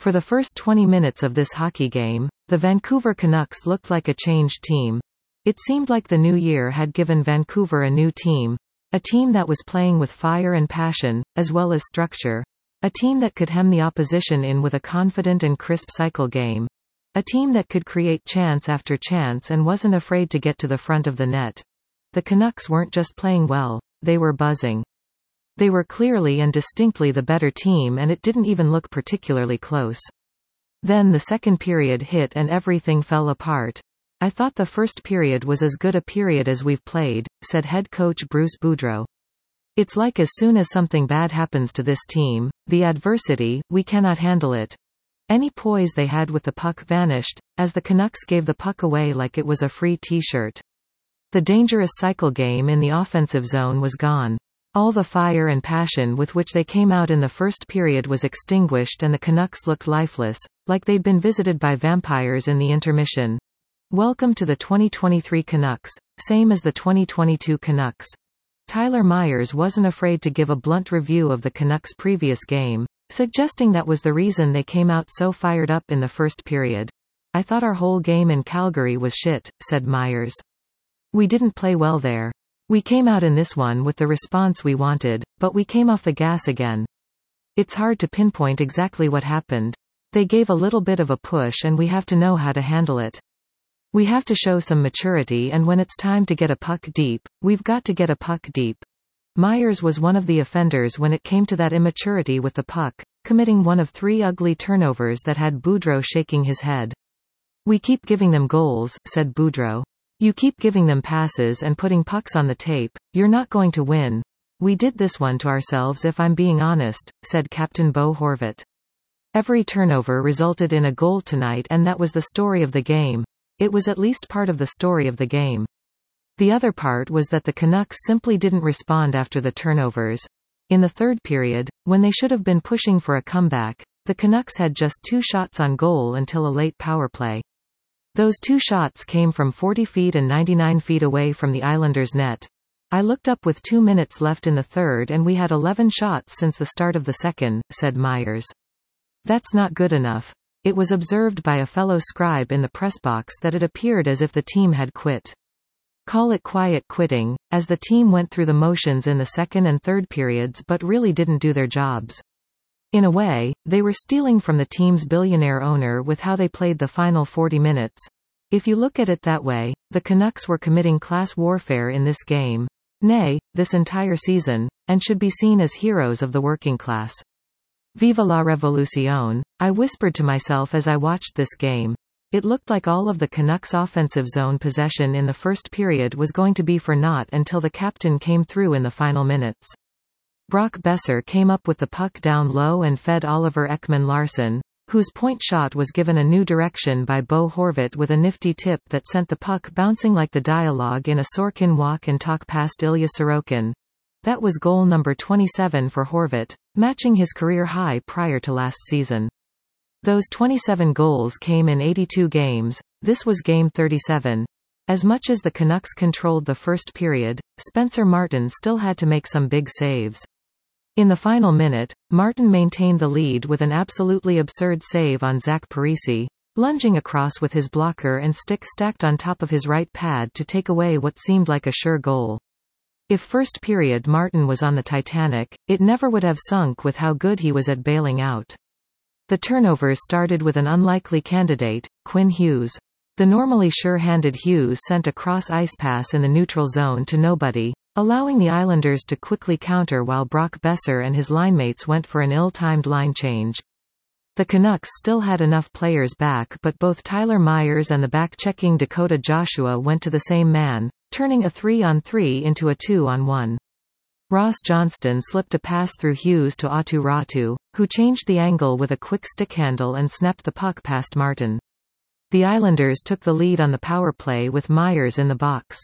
For the first 20 minutes of this hockey game, the Vancouver Canucks looked like a changed team. It seemed like the new year had given Vancouver a new team. A team that was playing with fire and passion, as well as structure. A team that could hem the opposition in with a confident and crisp cycle game. A team that could create chance after chance and wasn't afraid to get to the front of the net. The Canucks weren't just playing well, they were buzzing. They were clearly and distinctly the better team, and it didn't even look particularly close. Then the second period hit and everything fell apart. I thought the first period was as good a period as we've played, said head coach Bruce Boudreau. It's like as soon as something bad happens to this team, the adversity, we cannot handle it. Any poise they had with the puck vanished, as the Canucks gave the puck away like it was a free t-shirt. The dangerous cycle game in the offensive zone was gone. All the fire and passion with which they came out in the first period was extinguished, and the Canucks looked lifeless, like they'd been visited by vampires in the intermission. Welcome to the 2023 Canucks, same as the 2022 Canucks. Tyler Myers wasn't afraid to give a blunt review of the Canucks' previous game, suggesting that was the reason they came out so fired up in the first period. I thought our whole game in Calgary was shit, said Myers. We didn't play well there. We came out in this one with the response we wanted, but we came off the gas again. It's hard to pinpoint exactly what happened. They gave a little bit of a push and we have to know how to handle it. We have to show some maturity, and when it's time to get a puck deep, we've got to get a puck deep. Myers was one of the offenders when it came to that immaturity with the puck, committing one of 3 ugly turnovers that had Boudreau shaking his head. We keep giving them goals, said Boudreau. You keep giving them passes and putting pucks on the tape, you're not going to win. We did this one to ourselves if I'm being honest, said Captain Bo Horvat. Every turnover resulted in a goal tonight, and that was the story of the game. It was at least part of the story of the game. The other part was that the Canucks simply didn't respond after the turnovers. In the third period, when they should have been pushing for a comeback, the Canucks had just 2 shots on goal until a late power play. Those 2 shots came from 40 feet and 99 feet away from the Islanders' net. I looked up with 2 minutes left in the third and we had 11 shots since the start of the second, said Myers. That's not good enough. It was observed by a fellow scribe in the press box that it appeared as if the team had quit. Call it quiet quitting, as the team went through the motions in the second and third periods but really didn't do their jobs. In a way, they were stealing from the team's billionaire owner with how they played the final 40 minutes. If you look at it that way, the Canucks were committing class warfare in this game. Nay, this entire season, and should be seen as heroes of the working class. Viva la Revolución, I whispered to myself as I watched this game. It looked like all of the Canucks' offensive zone possession in the first period was going to be for naught until the captain came through in the final minutes. Brock Boeser came up with the puck down low and fed Oliver Ekman-Larsson, whose point shot was given a new direction by Bo Horvat with a nifty tip that sent the puck bouncing like the dialogue in a Sorkin walk and talk past Ilya Sorokin. That was goal number 27 for Horvat, matching his career high prior to last season. Those 27 goals came in 82 games, this was game 37. As much as the Canucks controlled the first period, Spencer Martin still had to make some big saves. In the final minute, Martin maintained the lead with an absolutely absurd save on Zach Parise, lunging across with his blocker and stick stacked on top of his right pad to take away what seemed like a sure goal. If first period Martin was on the Titanic, it never would have sunk with how good he was at bailing out. The turnovers started with an unlikely candidate, Quinn Hughes. The normally sure-handed Hughes sent a cross-ice pass in the neutral zone to nobody, allowing the Islanders to quickly counter while Brock Boeser and his linemates went for an ill-timed line change. The Canucks still had enough players back, but both Tyler Myers and the back-checking Dakota Joshua went to the same man, turning a 3-on-3 into a 2-on-1. Ross Johnston slipped a pass through Hughes to Aatu Räty, who changed the angle with a quick stick handle and snapped the puck past Martin. The Islanders took the lead on the power play with Myers in the box.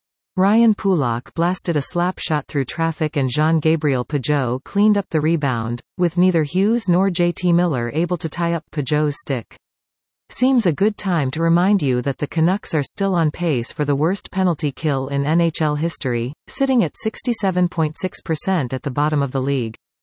Ryan Pulock blasted a slap shot through traffic and Jean-Gabriel Pageau cleaned up the rebound, with neither Hughes nor JT Miller able to tie up Pageau's stick. Seems a good time to remind you that the Canucks are still on pace for the worst penalty kill in NHL history, sitting at 67.6% at the bottom of the league.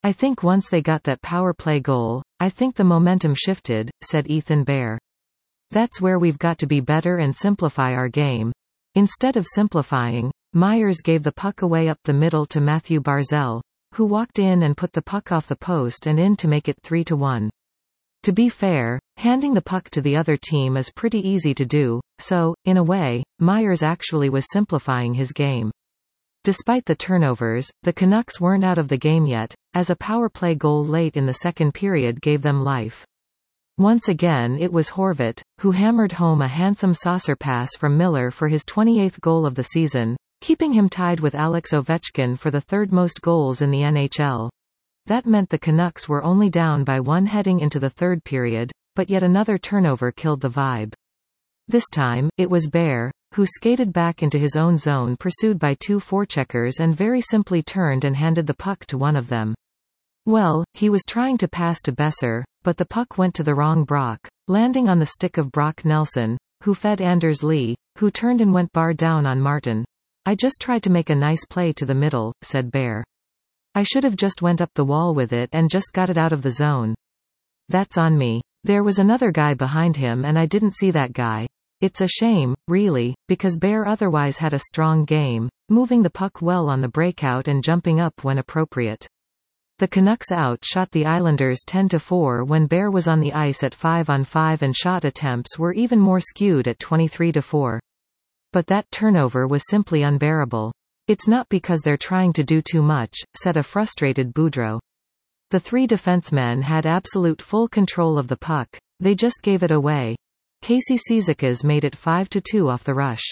I think once they got that power play goal, I think the momentum shifted, said Ethan Bear. That's where we've got to be better and simplify our game. Instead of simplifying, Myers gave the puck away up the middle to Matthew Barzal, who walked in and put the puck off the post and in to make it 3-1. To be fair, handing the puck to the other team is pretty easy to do, so, in a way, Myers actually was simplifying his game. Despite the turnovers, the Canucks weren't out of the game yet, as a power play goal late in the second period gave them life. Once again it was Horvat, who hammered home a handsome saucer pass from Miller for his 28th goal of the season, keeping him tied with Alex Ovechkin for the third most goals in the NHL. That meant the Canucks were only down by 1 heading into the third period, but yet another turnover killed the vibe. This time, it was Bear, who skated back into his own zone pursued by 2 forecheckers and very simply turned and handed the puck to one of them. Well, he was trying to pass to Besser, but the puck went to the wrong Brock, landing on the stick of Brock Nelson, who fed Anders Lee, who turned and went bar down on Martin. I just tried to make a nice play to the middle, said Bear. I should have just went up the wall with it and just got it out of the zone. That's on me. There was another guy behind him and I didn't see that guy. It's a shame, really, because Bear otherwise had a strong game, moving the puck well on the breakout and jumping up when appropriate. The Canucks outshot the Islanders 10-4 when Bear was on the ice at 5-on-5 and shot attempts were even more skewed at 23-4. But that turnover was simply unbearable. It's not because they're trying to do too much, said a frustrated Boudreau. The 3 defensemen had absolute full control of the puck, they just gave it away. Casey Cizikas made it 5-2 off the rush.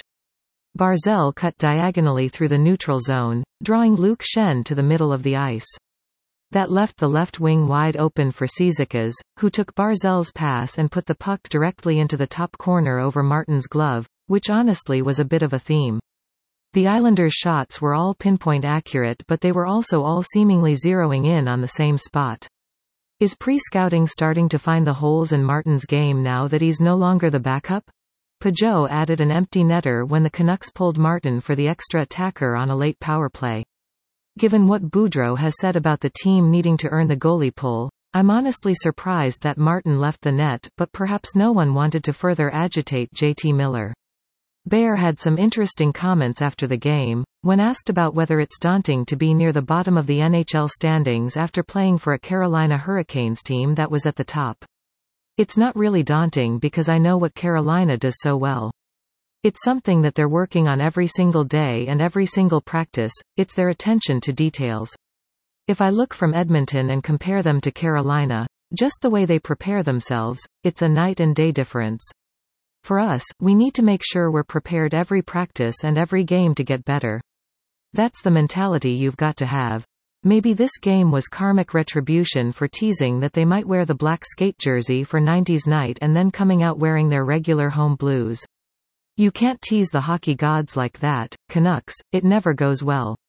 Barzal cut diagonally through the neutral zone, drawing Luke Schenn to the middle of the ice. That left the left wing wide open for Cizikas, who took Barzal's pass and put the puck directly into the top corner over Martin's glove, which honestly was a bit of a theme. The Islanders' shots were all pinpoint accurate, but they were also all seemingly zeroing in on the same spot. Is pre-scouting starting to find the holes in Martin's game now that he's no longer the backup? Pajot added an empty netter when the Canucks pulled Martin for the extra attacker on a late power play. Given what Boudreau has said about the team needing to earn the goalie pull, I'm honestly surprised that Martin left the net, but perhaps no one wanted to further agitate JT Miller. Bear had some interesting comments after the game, when asked about whether it's daunting to be near the bottom of the NHL standings after playing for a Carolina Hurricanes team that was at the top. It's not really daunting because I know what Carolina does so well. It's something that they're working on every single day and every single practice, it's their attention to details. If I look from Edmonton and compare them to Carolina, just the way they prepare themselves, it's a night and day difference. For us, we need to make sure we're prepared every practice and every game to get better. That's the mentality you've got to have. Maybe this game was karmic retribution for teasing that they might wear the black skate jersey for 90s night and then coming out wearing their regular home blues. You can't tease the hockey gods like that, Canucks, it never goes well.